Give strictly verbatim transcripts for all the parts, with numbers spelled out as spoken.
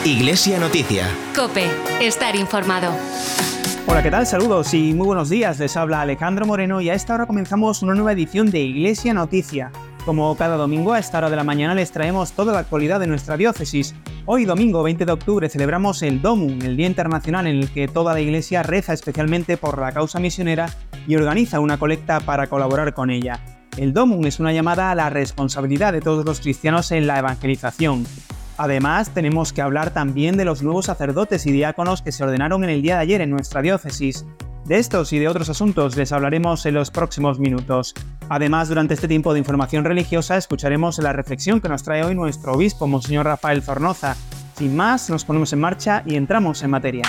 Iglesia Noticia. COPE. Estar informado. Hola, ¿qué tal? Saludos y muy buenos días. Les habla Alejandro Moreno y a esta hora comenzamos una nueva edición de Iglesia Noticia. Como cada domingo a esta hora de la mañana les traemos toda la actualidad de nuestra diócesis. Hoy domingo veinte de octubre celebramos el Domum, el Día Internacional en el que toda la Iglesia reza especialmente por la causa misionera y organiza una colecta para colaborar con ella. El Domum es una llamada a la responsabilidad de todos los cristianos en la evangelización. Además, tenemos que hablar también de los nuevos sacerdotes y diáconos que se ordenaron en el día de ayer en nuestra diócesis. De estos y de otros asuntos les hablaremos en los próximos minutos. Además, durante este tiempo de información religiosa escucharemos la reflexión que nos trae hoy nuestro obispo, Monseñor Rafael Zornoza. Sin más, nos ponemos en marcha y entramos en materia.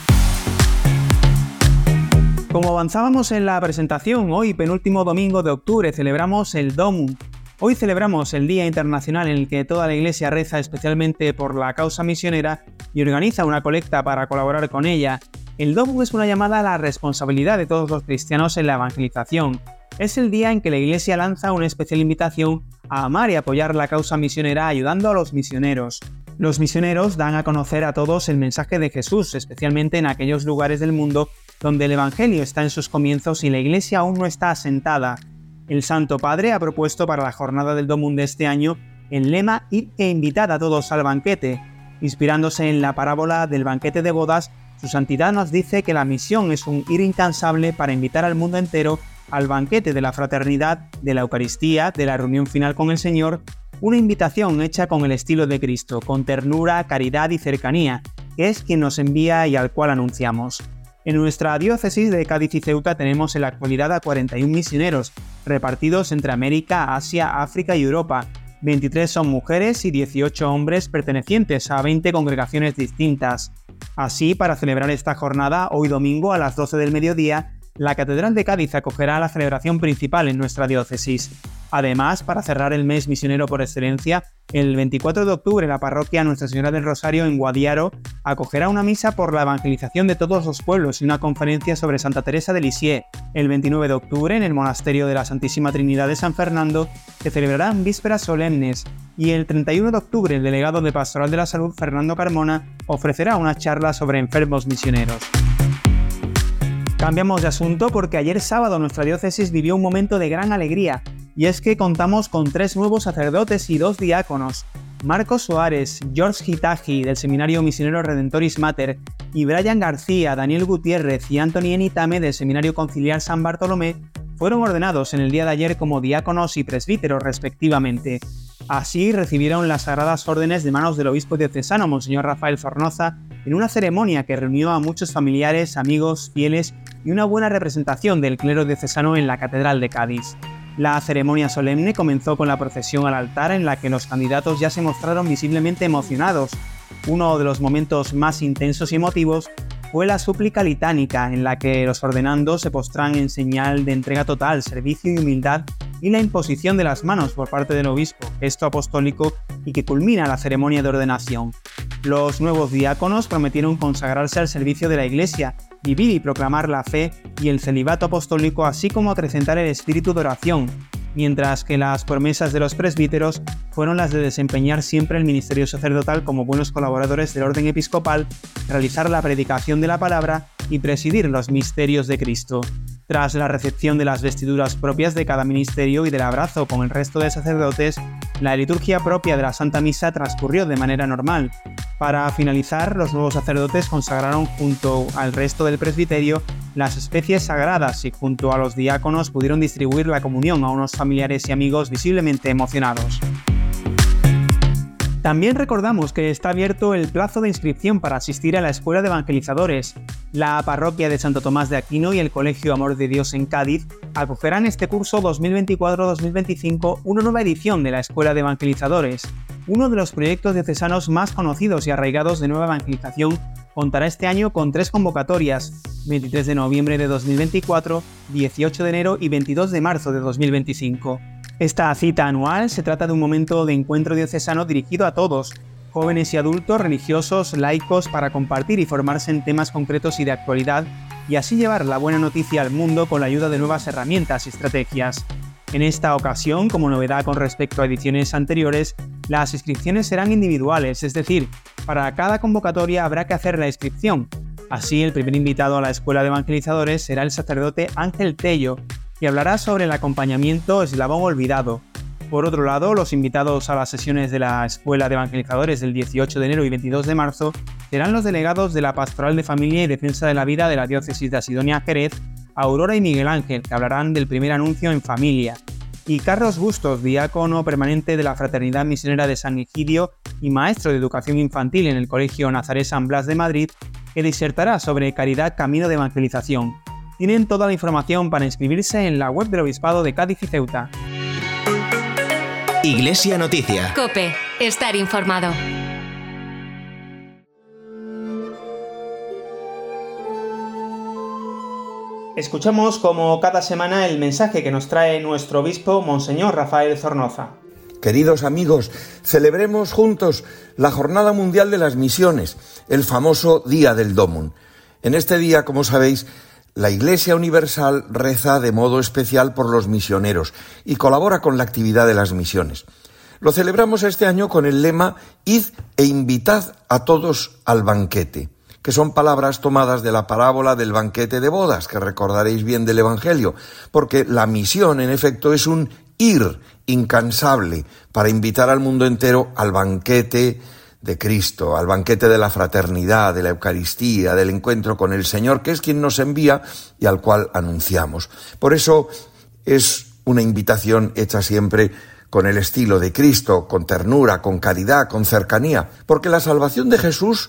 Como avanzábamos en la presentación, hoy, penúltimo domingo de octubre, celebramos el Domum. Hoy celebramos el Día Internacional en el que toda la Iglesia reza especialmente por la causa misionera y organiza una colecta para colaborar con ella. El Domum es una llamada a la responsabilidad de todos los cristianos en la evangelización. Es el día en que la Iglesia lanza una especial invitación a amar y apoyar la causa misionera ayudando a los misioneros. Los misioneros dan a conocer a todos el mensaje de Jesús, especialmente en aquellos lugares del mundo donde el Evangelio está en sus comienzos y la Iglesia aún no está asentada. El Santo Padre ha propuesto para la jornada del Domum de este año el lema «Id e invitad a todos al banquete». Inspirándose en la parábola del banquete de bodas, su santidad nos dice que la misión es un ir incansable para invitar al mundo entero al banquete de la fraternidad, de la Eucaristía, de la reunión final con el Señor, una invitación hecha con el estilo de Cristo, con ternura, caridad y cercanía, que es quien nos envía y al cual anunciamos. En nuestra diócesis de Cádiz y Ceuta tenemos en la actualidad a cuarenta y un misioneros, repartidos entre América, Asia, África y Europa. veintitrés son mujeres y dieciocho hombres pertenecientes a veinte congregaciones distintas. Así, para celebrar esta jornada, hoy domingo a las doce del mediodía, la Catedral de Cádiz acogerá la celebración principal en nuestra diócesis. Además, para cerrar el mes misionero por excelencia, el veinticuatro de octubre la parroquia Nuestra Señora del Rosario en Guadiaro acogerá una misa por la evangelización de todos los pueblos y una conferencia sobre Santa Teresa de Lisieux. El veintinueve de octubre, en el Monasterio de la Santísima Trinidad de San Fernando, se celebrarán vísperas solemnes y el treinta y uno de octubre el delegado de Pastoral de la Salud, Fernando Carmona, ofrecerá una charla sobre enfermos misioneros. Cambiamos de asunto porque ayer sábado nuestra diócesis vivió un momento de gran alegría, y es que contamos con tres nuevos sacerdotes y dos diáconos. Marcos Suárez, George Hitaji del Seminario Misionero Redentoris Mater y Brian García, Daniel Gutiérrez y Anthony Enitame del Seminario Conciliar San Bartolomé fueron ordenados en el día de ayer como diáconos y presbíteros respectivamente. Así recibieron las sagradas órdenes de manos del obispo diocesano, Monseñor Rafael Zornoza, en una ceremonia que reunió a muchos familiares, amigos, fieles y una buena representación del clero diocesano en la Catedral de Cádiz. La ceremonia solemne comenzó con la procesión al altar en la que los candidatos ya se mostraron visiblemente emocionados. Uno de los momentos más intensos y emotivos fue la súplica litánica, en la que los ordenandos se postran en señal de entrega total, servicio y humildad, y la imposición de las manos por parte del obispo, gesto apostólico y que culmina la ceremonia de ordenación. Los nuevos diáconos prometieron consagrarse al servicio de la Iglesia, vivir y proclamar la fe y el celibato apostólico, así como acrecentar el espíritu de oración, mientras que las promesas de los presbíteros fueron las de desempeñar siempre el ministerio sacerdotal como buenos colaboradores del orden episcopal, realizar la predicación de la palabra y presidir los misterios de Cristo. Tras la recepción de las vestiduras propias de cada ministerio y del abrazo con el resto de sacerdotes, la liturgia propia de la Santa Misa transcurrió de manera normal. Para finalizar, los nuevos sacerdotes consagraron junto al resto del presbiterio las especies sagradas y junto a los diáconos pudieron distribuir la comunión a unos familiares y amigos visiblemente emocionados. También recordamos que está abierto el plazo de inscripción para asistir a la Escuela de Evangelizadores. La parroquia de Santo Tomás de Aquino y el Colegio Amor de Dios en Cádiz acogerán este curso dos mil veinticuatro dos mil veinticinco una nueva edición de la Escuela de Evangelizadores. Uno de los proyectos diocesanos más conocidos y arraigados de nueva evangelización contará este año con tres convocatorias: veintitrés de noviembre de dos mil veinticuatro, dieciocho de enero y veintidós de marzo de dos mil veinticinco. Esta cita anual se trata de un momento de encuentro diocesano dirigido a todos, jóvenes y adultos, religiosos, laicos, para compartir y formarse en temas concretos y de actualidad, y así llevar la buena noticia al mundo con la ayuda de nuevas herramientas y estrategias. En esta ocasión, como novedad con respecto a ediciones anteriores, las inscripciones serán individuales, es decir, para cada convocatoria habrá que hacer la inscripción. Así, el primer invitado a la Escuela de Evangelizadores será el sacerdote Ángel Tello, que hablará sobre el acompañamiento eslabón olvidado. Por otro lado, los invitados a las sesiones de la Escuela de Evangelizadores del dieciocho de enero y veintidós de marzo serán los delegados de la Pastoral de Familia y Defensa de la Vida de la Diócesis de Asidonia-Jerez, Aurora y Miguel Ángel, que hablarán del primer anuncio en familia, y Carlos Bustos, diácono permanente de la Fraternidad Misionera de San Egidio y maestro de educación infantil en el Colegio Nazaret San Blas de Madrid, que disertará sobre Caridad Camino de Evangelización. Tienen toda la información para inscribirse en la web del Obispado de Cádiz y Ceuta. Iglesia Noticia. COPE. Estar informado. Escuchamos como cada semana el mensaje que nos trae nuestro obispo, Monseñor Rafael Zornoza. Queridos amigos, celebremos juntos la Jornada Mundial de las Misiones, el famoso Día del Dómun. En este día, como sabéis, la Iglesia Universal reza de modo especial por los misioneros y colabora con la actividad de las misiones. Lo celebramos este año con el lema «Id e invitad a todos al banquete», que son palabras tomadas de la parábola del banquete de bodas, que recordaréis bien del Evangelio, porque la misión, en efecto, es un ir incansable para invitar al mundo entero al banquete de Cristo, al banquete de la fraternidad, de la Eucaristía, del encuentro con el Señor, que es quien nos envía y al cual anunciamos. Por eso es una invitación hecha siempre con el estilo de Cristo, con ternura, con caridad, con cercanía, porque la salvación de Jesús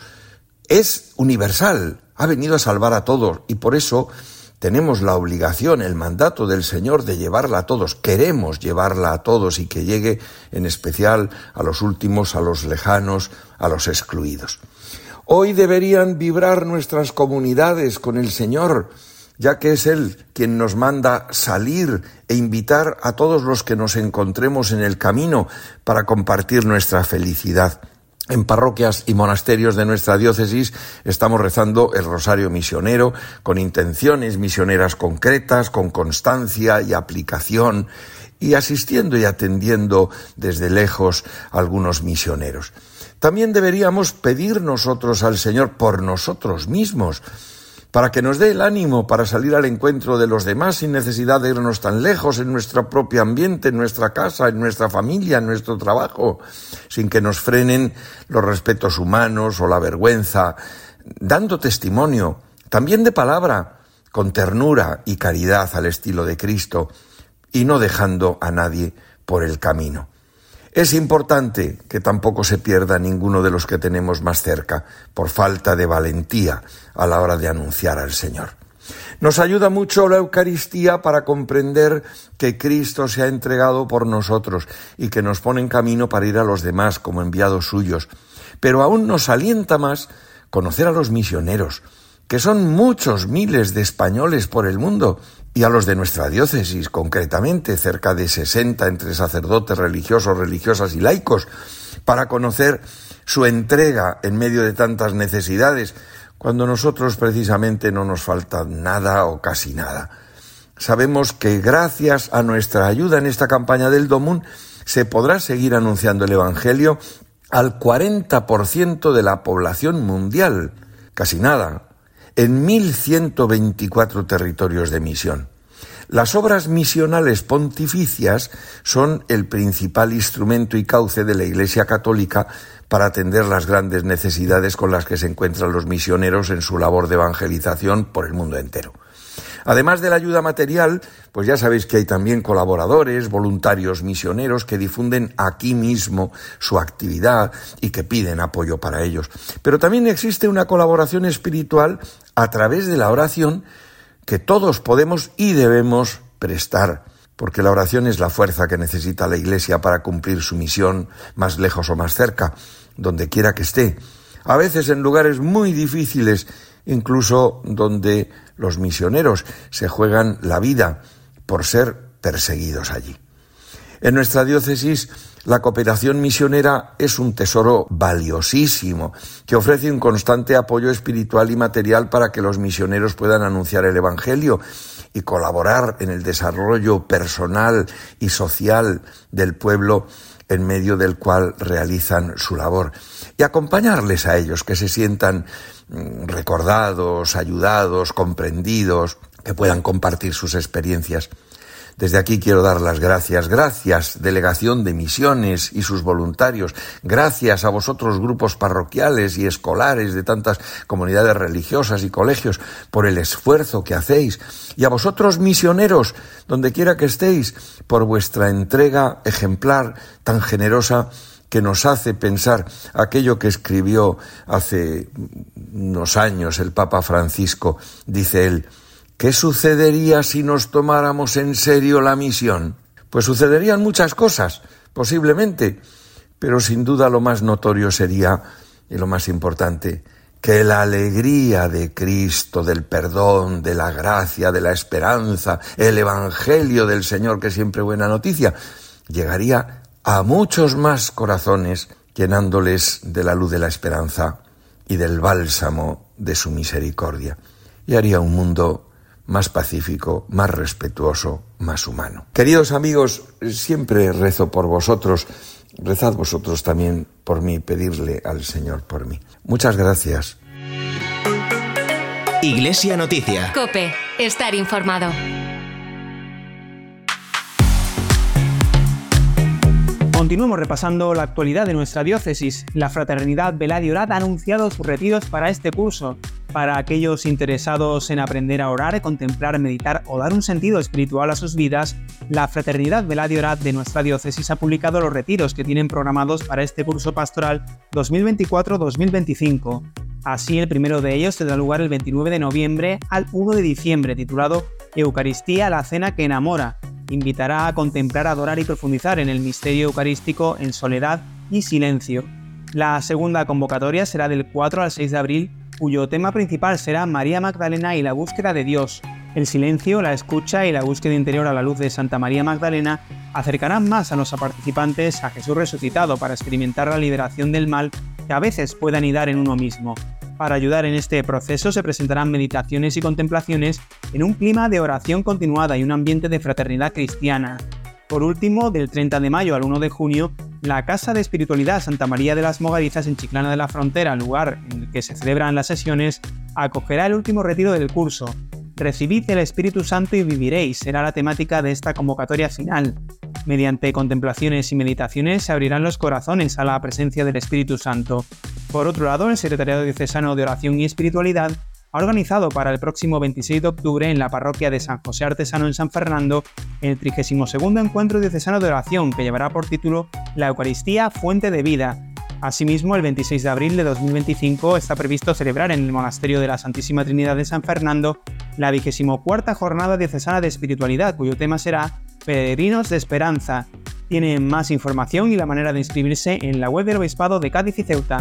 es universal, ha venido a salvar a todos y por eso tenemos la obligación, el mandato del Señor de llevarla a todos. Queremos llevarla a todos y que llegue en especial a los últimos, a los lejanos, a los excluidos. Hoy deberían vibrar nuestras comunidades con el Señor, ya que es Él quien nos manda salir e invitar a todos los que nos encontremos en el camino para compartir nuestra felicidad. En parroquias y monasterios de nuestra diócesis estamos rezando el Rosario Misionero con intenciones misioneras concretas, con constancia y aplicación, y asistiendo y atendiendo desde lejos a algunos misioneros. También deberíamos pedir nosotros al Señor por nosotros mismos, para que nos dé el ánimo para salir al encuentro de los demás sin necesidad de irnos tan lejos en nuestro propio ambiente, en nuestra casa, en nuestra familia, en nuestro trabajo, sin que nos frenen los respetos humanos o la vergüenza, dando testimonio, también de palabra, con ternura y caridad al estilo de Cristo, y no dejando a nadie por el camino. Es importante que tampoco se pierda ninguno de los que tenemos más cerca por falta de valentía a la hora de anunciar al Señor. Nos ayuda mucho la Eucaristía para comprender que Cristo se ha entregado por nosotros y que nos pone en camino para ir a los demás como enviados suyos. Pero aún nos alienta más conocer a los misioneros, que son muchos miles de españoles por el mundo, y a los de nuestra diócesis, concretamente cerca de sesenta entre sacerdotes, religiosos, religiosas y laicos, para conocer su entrega en medio de tantas necesidades, cuando nosotros precisamente no nos falta nada o casi nada. Sabemos que gracias a nuestra ayuda en esta campaña del Dómun se podrá seguir anunciando el Evangelio al cuarenta por ciento de la población mundial, casi nada, en mil ciento veinticuatro territorios de misión. Las obras misionales pontificias son el principal instrumento y cauce de la Iglesia Católica para atender las grandes necesidades con las que se encuentran los misioneros en su labor de evangelización por el mundo entero. Además de la ayuda material, pues ya sabéis que hay también colaboradores, voluntarios misioneros que difunden aquí mismo su actividad y que piden apoyo para ellos. Pero también existe una colaboración espiritual a través de la oración que todos podemos y debemos prestar, porque la oración es la fuerza que necesita la Iglesia para cumplir su misión, más lejos o más cerca, donde quiera que esté. A veces en lugares muy difíciles, incluso donde los misioneros se juegan la vida por ser perseguidos allí. En nuestra diócesis, la cooperación misionera es un tesoro valiosísimo que ofrece un constante apoyo espiritual y material para que los misioneros puedan anunciar el Evangelio y colaborar en el desarrollo personal y social del pueblo en medio del cual realizan su labor, y acompañarles a ellos, que se sientan recordados, ayudados, comprendidos, que puedan compartir sus experiencias. Desde aquí quiero dar las gracias. Gracias, Delegación de Misiones y sus voluntarios. Gracias a vosotros, grupos parroquiales y escolares de tantas comunidades religiosas y colegios, por el esfuerzo que hacéis. Y a vosotros, misioneros, donde quiera que estéis, por vuestra entrega ejemplar tan generosa que nos hace pensar aquello que escribió hace unos años el Papa Francisco. Dice él: ¿qué sucedería si nos tomáramos en serio la misión? Pues sucederían muchas cosas, posiblemente, pero sin duda lo más notorio sería, y lo más importante, que la alegría de Cristo, del perdón, de la gracia, de la esperanza, el Evangelio del Señor, que es siempre buena noticia, llegaría a muchos más corazones, llenándoles de la luz de la esperanza y del bálsamo de su misericordia, y haría un mundo más pacífico, más respetuoso, más humano. Queridos amigos, siempre rezo por vosotros, rezad vosotros también por mí, pedirle al Señor por mí. Muchas gracias. Iglesia Noticia. COPE. Estar informado. Continuamos repasando la actualidad de nuestra diócesis. La Fraternidad Velad y Orad ha anunciado sus retiros para este curso. Para aquellos interesados en aprender a orar, contemplar, meditar o dar un sentido espiritual a sus vidas, la Fraternidad Velad y Orad de nuestra diócesis ha publicado los retiros que tienen programados para este curso pastoral dos mil veinticuatro dos mil veinticinco. Así, el primero de ellos tendrá lugar el veintinueve de noviembre al uno de diciembre, titulado Eucaristía, la cena que enamora. Invitará a contemplar, adorar y profundizar en el misterio eucarístico en soledad y silencio. La segunda convocatoria será del cuatro al seis de abril, cuyo tema principal será María Magdalena y la búsqueda de Dios. El silencio, la escucha y la búsqueda interior a la luz de Santa María Magdalena acercarán más a los participantes a Jesús resucitado para experimentar la liberación del mal que a veces puede anidar en uno mismo. Para ayudar en este proceso se presentarán meditaciones y contemplaciones en un clima de oración continuada y un ambiente de fraternidad cristiana. Por último, del treinta de mayo al uno de junio, la Casa de Espiritualidad Santa María de las Mogarizas en Chiclana de la Frontera, lugar en el que se celebran las sesiones, acogerá el último retiro del curso. Recibid el Espíritu Santo y viviréis, será la temática de esta convocatoria final. Mediante contemplaciones y meditaciones se abrirán los corazones a la presencia del Espíritu Santo. Por otro lado, el Secretariado Diocesano de Oración y Espiritualidad ha organizado para el próximo veintiséis de octubre en la parroquia de San José Artesano en San Fernando el trigésimo segundo Encuentro Diocesano de Oración, que llevará por título La Eucaristía, Fuente de Vida. Asimismo, el veintiséis de abril de dos mil veinticinco está previsto celebrar en el Monasterio de la Santísima Trinidad de San Fernando la vigésimo cuarta Jornada Diocesana de Espiritualidad, cuyo tema será Peregrinos de Esperanza. Tienen más información y la manera de inscribirse en la web del Obispado de Cádiz y Ceuta.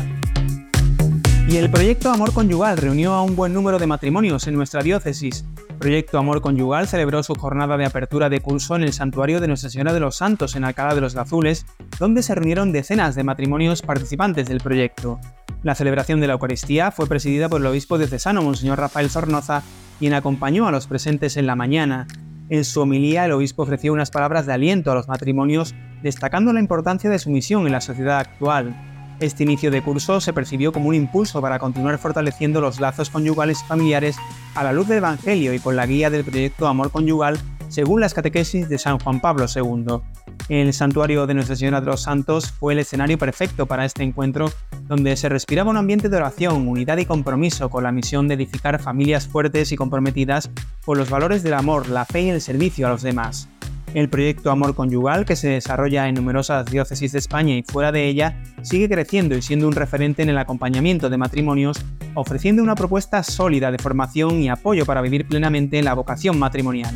Y el Proyecto Amor Conyugal reunió a un buen número de matrimonios en nuestra diócesis. Proyecto Amor Conyugal celebró su jornada de apertura de curso en el Santuario de Nuestra Señora de los Santos en Alcalá de los Gazules, donde se reunieron decenas de matrimonios participantes del proyecto. La celebración de la Eucaristía fue presidida por el obispo diocesano, Monseñor Rafael Zornoza, quien acompañó a los presentes en la mañana. En su homilía, el obispo ofreció unas palabras de aliento a los matrimonios, destacando la importancia de su misión en la sociedad actual. Este inicio de curso se percibió como un impulso para continuar fortaleciendo los lazos conyugales y familiares a la luz del Evangelio y con la guía del Proyecto Amor Conyugal, según las catequesis de San Juan Pablo segundo. El Santuario de Nuestra Señora de los Santos fue el escenario perfecto para este encuentro, donde se respiraba un ambiente de oración, unidad y compromiso con la misión de edificar familias fuertes y comprometidas con los valores del amor, la fe y el servicio a los demás. El Proyecto Amor Conyugal, que se desarrolla en numerosas diócesis de España y fuera de ella, sigue creciendo y siendo un referente en el acompañamiento de matrimonios, ofreciendo una propuesta sólida de formación y apoyo para vivir plenamente la vocación matrimonial.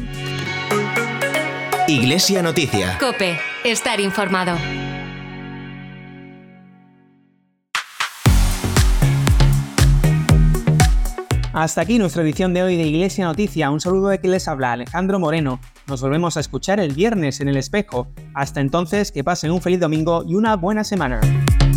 Iglesia Noticia. COPE. Estar informado. Hasta aquí nuestra edición de hoy de Iglesia Noticia. Un saludo de quien les habla, Alejandro Moreno. Nos volvemos a escuchar el viernes en El Espejo. Hasta entonces, que pasen un feliz domingo y una buena semana.